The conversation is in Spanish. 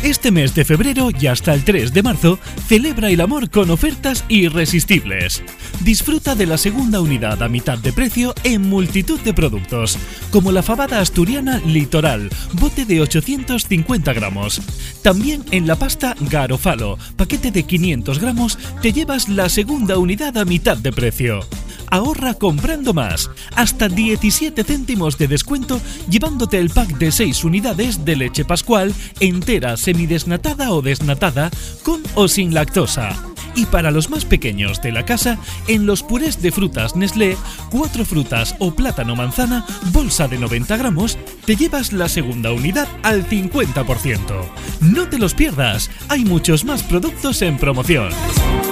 Este mes de febrero y hasta el 3 de marzo, celebra el amor con ofertas irresistibles. Disfruta de la segunda unidad a mitad de precio en multitud de productos, como la fabada asturiana Litoral, bote de 850 gramos. También en la pasta Garofalo, paquete de 500 gramos, te llevas la segunda unidad a mitad de precio. Ahorra comprando más, hasta 17 céntimos de descuento llevándote el pack de 6 unidades de leche Pascual entera, semidesnatada o desnatada, con o sin lactosa. Y para los más pequeños de la casa, en los purés de frutas Nestlé, 4 frutas o plátano manzana, bolsa de 90 gramos, te llevas la segunda unidad al 50%. No te los pierdas, hay muchos más productos en promoción.